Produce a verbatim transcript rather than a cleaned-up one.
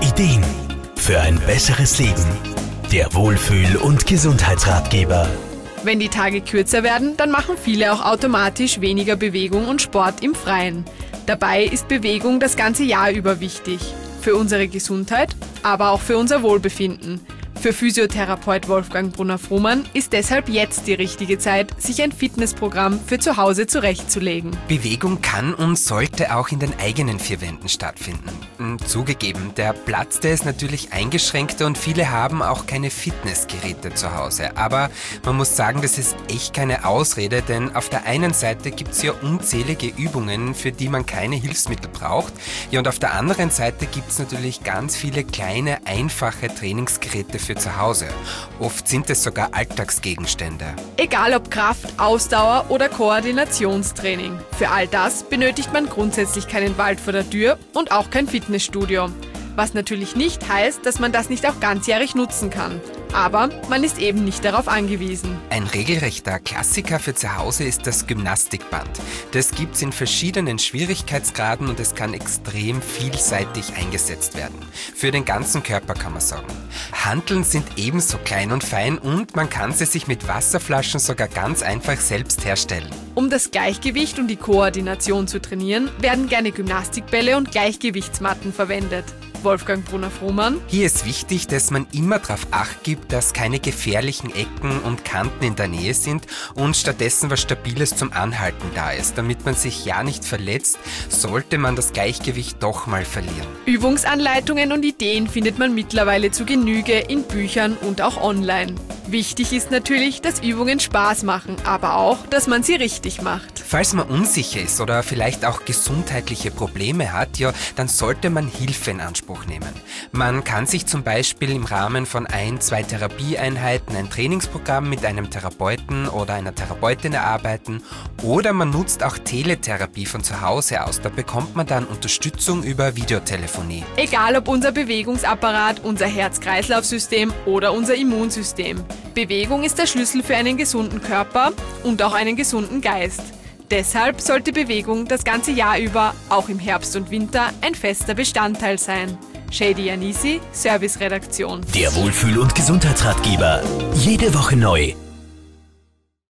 Ideen für ein besseres Leben. Der Wohlfühl- und Gesundheitsratgeber. Wenn die Tage kürzer werden, dann machen viele auch automatisch weniger Bewegung und Sport im Freien. Dabei ist Bewegung das ganze Jahr über wichtig. Für unsere Gesundheit, aber auch für unser Wohlbefinden. Für Physiotherapeut Wolfgang Brunner-Frohmann ist deshalb jetzt die richtige Zeit, sich ein Fitnessprogramm für zu Hause zurechtzulegen. Bewegung kann und sollte auch in den eigenen vier Wänden stattfinden. Zugegeben, der Platz, der ist natürlich eingeschränkter und viele haben auch keine Fitnessgeräte zu Hause. Aber man muss sagen, das ist echt keine Ausrede, denn auf der einen Seite gibt es ja unzählige Übungen, für die man keine Hilfsmittel braucht. Ja, und auf der anderen Seite gibt es natürlich ganz viele kleine, einfache Trainingsgeräte für zu Hause. Oft sind es sogar Alltagsgegenstände. Egal ob Kraft, Ausdauer oder Koordinationstraining. Für all das benötigt man grundsätzlich keinen Wald vor der Tür und auch kein Fitnessstudio. Was natürlich nicht heißt, dass man das nicht auch ganzjährig nutzen kann. Aber man ist eben nicht darauf angewiesen. Ein regelrechter Klassiker für zu Hause ist das Gymnastikband. Das gibt es in verschiedenen Schwierigkeitsgraden und es kann extrem vielseitig eingesetzt werden. Für den ganzen Körper kann man sagen. Hanteln sind ebenso klein und fein und man kann sie sich mit Wasserflaschen sogar ganz einfach selbst herstellen. Um das Gleichgewicht und die Koordination zu trainieren, werden gerne Gymnastikbälle und Gleichgewichtsmatten verwendet. Wolfgang Brunner-Frohmann. Hier ist wichtig, dass man immer darauf Acht gibt, dass keine gefährlichen Ecken und Kanten in der Nähe sind und stattdessen was Stabiles zum Anhalten da ist. Damit man sich ja nicht verletzt, sollte man das Gleichgewicht doch mal verlieren. Übungsanleitungen und Ideen findet man mittlerweile zu Genüge in Büchern und auch online. Wichtig ist natürlich, dass Übungen Spaß machen, aber auch, dass man sie richtig macht. Falls man unsicher ist oder vielleicht auch gesundheitliche Probleme hat, ja, dann sollte man Hilfe in Anspruch nehmen. Man kann sich zum Beispiel im Rahmen von ein, zwei Therapieeinheiten ein Trainingsprogramm mit einem Therapeuten oder einer Therapeutin erarbeiten oder man nutzt auch Teletherapie von zu Hause aus. Da bekommt man dann Unterstützung über Videotelefonie. Egal ob unser Bewegungsapparat, unser Herz-Kreislauf-System oder unser Immunsystem. Bewegung ist der Schlüssel für einen gesunden Körper und auch einen gesunden Geist. Deshalb sollte Bewegung das ganze Jahr über, auch im Herbst und Winter, ein fester Bestandteil sein. Shady Yanisi, Serviceredaktion. Der Wohlfühl- und Gesundheitsratgeber. Jede Woche neu.